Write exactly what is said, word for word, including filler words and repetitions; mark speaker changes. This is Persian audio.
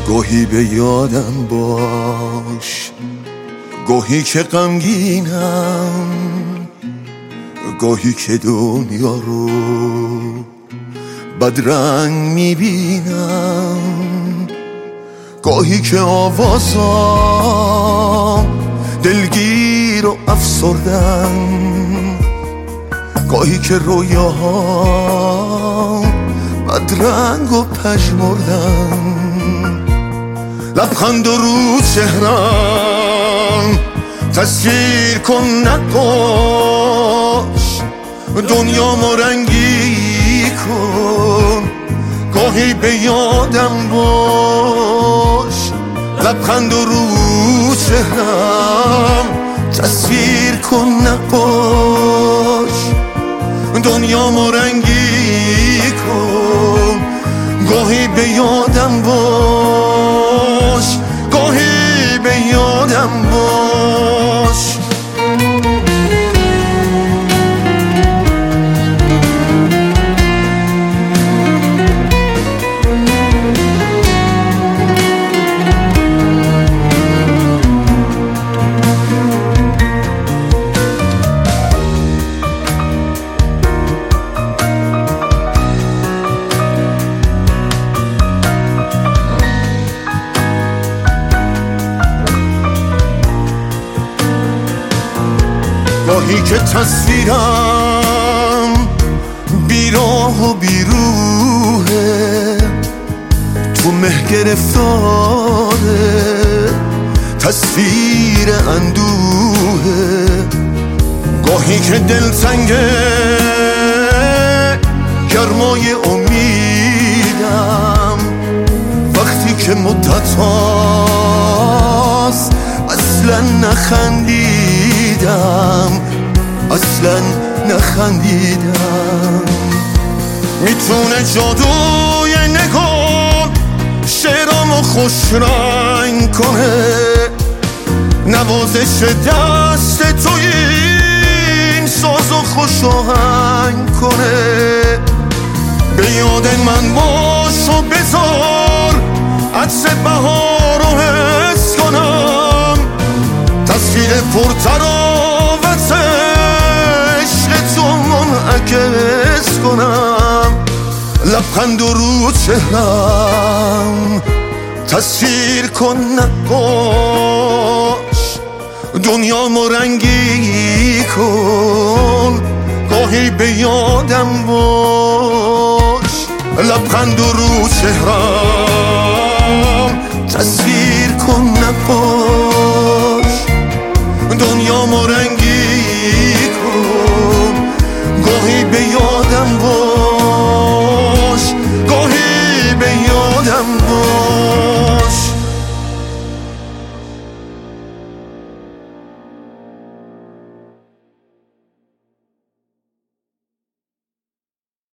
Speaker 1: گاهی به یادم باش، گاهی که غمگینم، گاهی که دنیا رو بدرنگ میبینم، گاهی که آوازام دلگیر و افسردم، گاهی که رویاهام بدرنگ و پژمردم. لبخند و رو چهرم تصویر کن نقاش، دنیامو رنگی کن، گاهی به یادم باش. لبخند و رو چهرم تصویر کن نقاش، دنیامو رنگی کن، گاهی به یادم باش، گاهی به یادم باش. گاهی که تصویرم بیراه و بیروحه، تو مه گرفتاره تصویر اندوهه. گاهی که دلتنگه گرمای امیدم، وقتی که مدت هاست اصلا نخندیدم، اصلا نخندیدم. میتونه جادوی نگاه شعرامو خوش رنگ کنه، نوازش دست توی این سازو خوش آهنگ کنه. به یاد من باش و بذار عطر بهار رو حس کنم، تصویر پرتراوت عشق تو منعکس کنم. لبخند و رو چهرم تصویر کن نقاش، دنیامو رنگی کن، گاهی به یادم باش. لبخند و رو چهرم تصویر کن نقاش، دنیامو رنگی